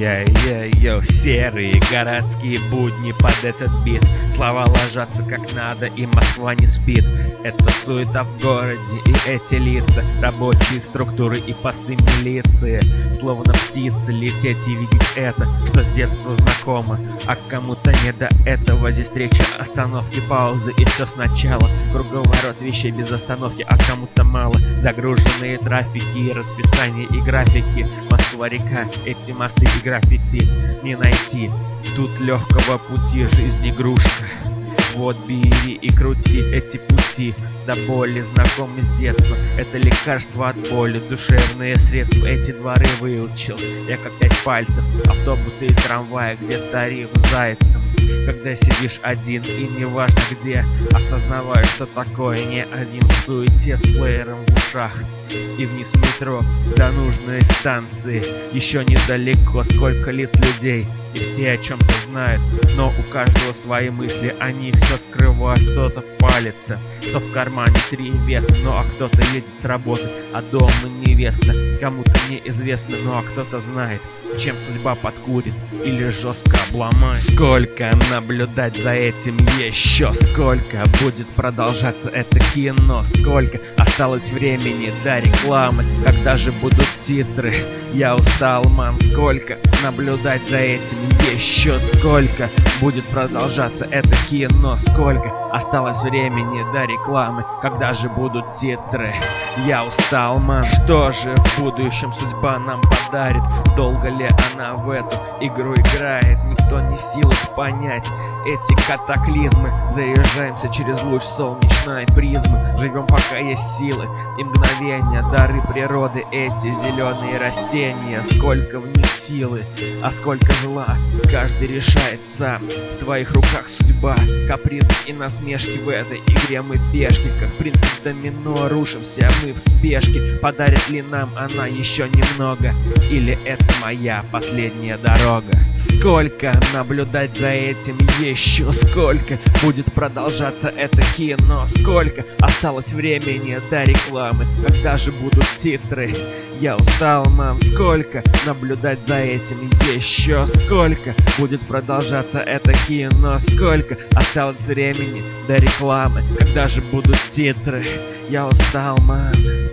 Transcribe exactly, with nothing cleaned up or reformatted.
Йо-йо-йо, серые городские будни под этот бит. Слова ложатся как надо, и Москва не спит. Это суета в городе, и эти лица, рабочие структуры и посты милиции. Словно птицы лететь и видеть это, что с детства знакомо. А кому-то не до этого. Здесь встреча, остановки, паузы и все сначала. Круговорот вещей без остановки, а кому-то мало. Загруженные трафики, расписания и графики. Москва-река, эти мосты и граффити не найти. Тут легкого пути, жизнь игрушка. Вот бери и крути эти пути, до боли знакомы с детства. Это лекарство от боли, душевные средства. Эти дворы выучил я как пять пальцев. Автобусы и трамваи, где тариф зайцем. Когда сидишь один и неважно где, осознаваешь, что такое не один в суете с плеером в ушах. И вниз метро до нужной станции. Еще недалеко, сколько лиц людей, и все о чем-то знают, но у каждого свои мысли, они все скрывают. Кто-то палится, кто в кармане три веса, ну а кто-то едет с работы, а дома невеста. Кому-то неизвестно, ну а кто-то знает, чем судьба подкурит или жестко обломает. Сколько наблюдать за этим еще, сколько будет продолжаться это кино, сколько осталось времени до рекламы, когда же будут титры. Я устал, мам, сколько наблюдать за этим еще, сколько будет продолжаться это кино, сколько осталось времени до рекламы, когда же будут титры. Я устал, мам, что же в будущем судьба нам подарит? Долго ли она в эту игру играет? Никто не в силах понять эти катаклизмы. Заряжаемся через луч солнечной призмы. Живем пока есть силы и мгновения, дары природы, эти зеленые растения. Сколько в них силы, а сколько зла, каждый решает сам. В твоих руках судьба, капризы и насмешки. В этой игре мы пешки, как принцип домино, рушимся мы в спешке. Подарит ли нам она еще немного, или это моя последняя дорога? Сколько наблюдать за этим еще, сколько будет продолжаться это кино, сколько осталось времени до рекламы, когда же будут титры. Я устал, мам, сколько наблюдать за этим еще, сколько будет продолжаться это кино, сколько осталось времени до рекламы, когда же будут титры. Я устал, мам.